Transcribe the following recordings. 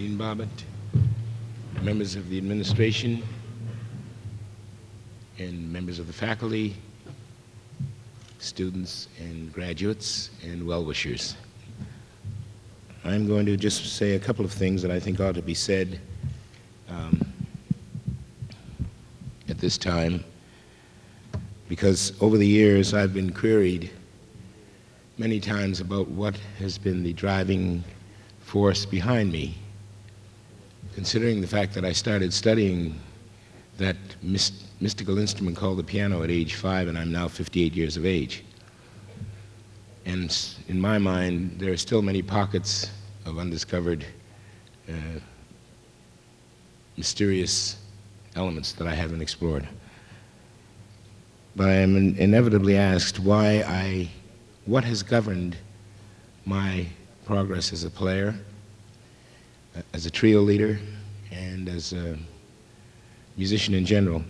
Dean Bobbitt, members of the administration, and members of the faculty, students and graduates, and well-wishers. I'm going to just say a couple of things that I think ought to be said at this time, because over the years I've been queried many times about what has been the driving force behind me, considering the fact that I started studying that mystical instrument called the piano at age 5, and I'm now 58 years of age. And in my mind, there are still many pockets of undiscovered mysterious elements that I haven't explored. But I am inevitably asked what has governed my progress as a player, as a trio leader, and as a musician in general.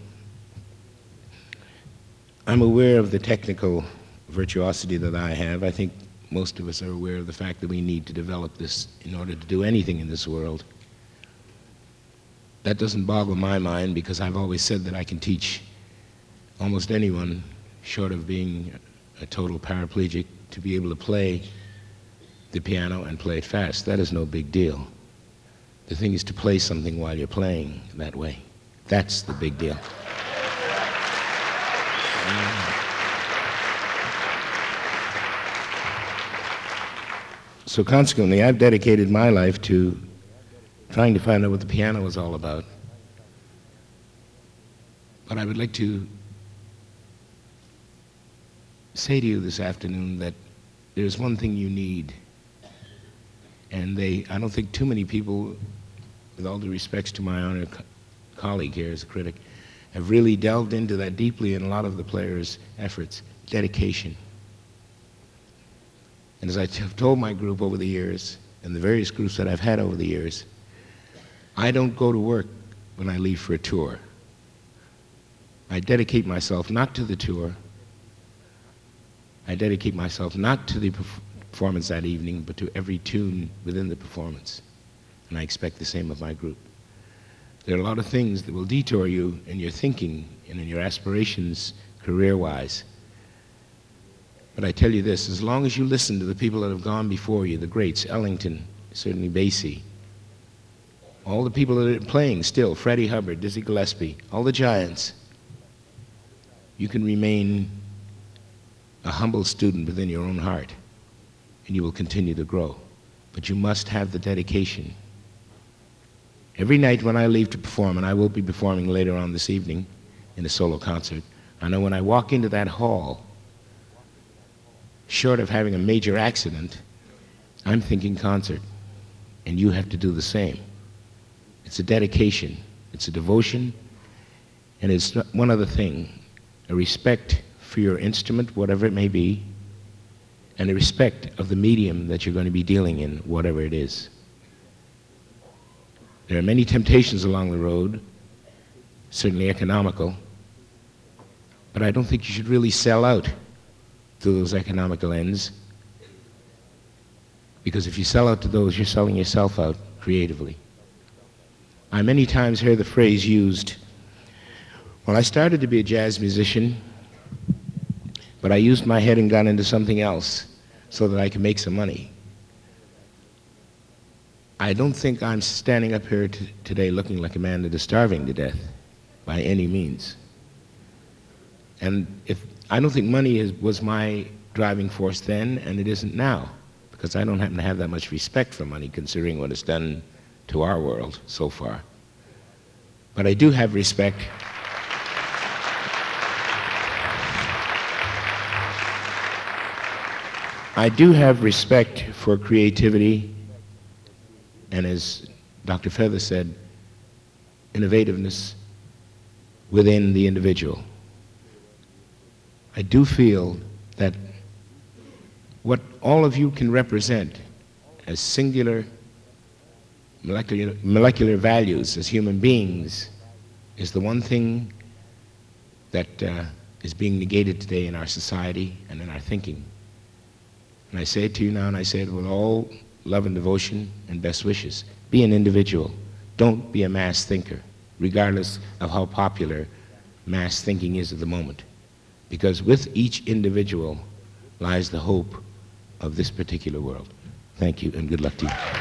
I'm aware of the technical virtuosity that I have. I think most of us are aware of the fact that we need to develop this in order to do anything in this world. That doesn't boggle my mind, because I've always said that I can teach almost anyone, short of being a total paraplegic, to be able to play the piano and play it fast. That is no big deal. The thing is to play something while you're playing that way. That's the big deal. So consequently, I've dedicated my life to trying to find out what the piano is all about. But I would like to say to you this afternoon that there's one thing you need, and I don't think too many people, with all due respects to my honored colleague here as a critic, have really delved into that deeply in a lot of the players' efforts: dedication. And as I've told my group over the years, and the various groups that I've had over the years, I don't go to work when I leave for a tour. I dedicate myself not to the tour. I dedicate myself not to the performance that evening, but to every tune within the performance. And I expect the same of my group. There are a lot of things that will detour you in your thinking and in your aspirations career-wise. But I tell you this, as long as you listen to the people that have gone before you, the greats, Ellington, certainly Basie, all the people that are playing still, Freddie Hubbard, Dizzy Gillespie, all the giants, you can remain a humble student within your own heart, and you will continue to grow. But you must have the dedication. Every night when I leave to perform, and I will be performing later on this evening in a solo concert, I know when I walk into that hall, short of having a major accident, I'm thinking concert, and you have to do the same. It's a dedication, it's a devotion, and it's one other thing, a respect for your instrument, whatever it may be, and a respect of the medium that you're going to be dealing in, whatever it is. There are many temptations along the road, certainly economical, but I don't think you should really sell out to those economical ends, because if you sell out to those, you're selling yourself out creatively. I many times hear the phrase used, well, I started to be a jazz musician, but I used my head and got into something else so that I could make some money. I don't think I'm standing up here today looking like a man that is starving to death by any means. And I don't think money was my driving force then, and it isn't now, because I don't happen to have that much respect for money, considering what it's done to our world so far. But I do have respect. I do have respect for creativity, and as Dr. Feather said, innovativeness within the individual. I do feel that what all of you can represent as singular molecular values as human beings is the one thing that is being negated today in our society and in our thinking. And I say it to you now, and I say it with all love and devotion and best wishes. Be an individual. Don't be a mass thinker, regardless of how popular mass thinking is at the moment. Because with each individual lies the hope of this particular world. Thank you, and good luck to you.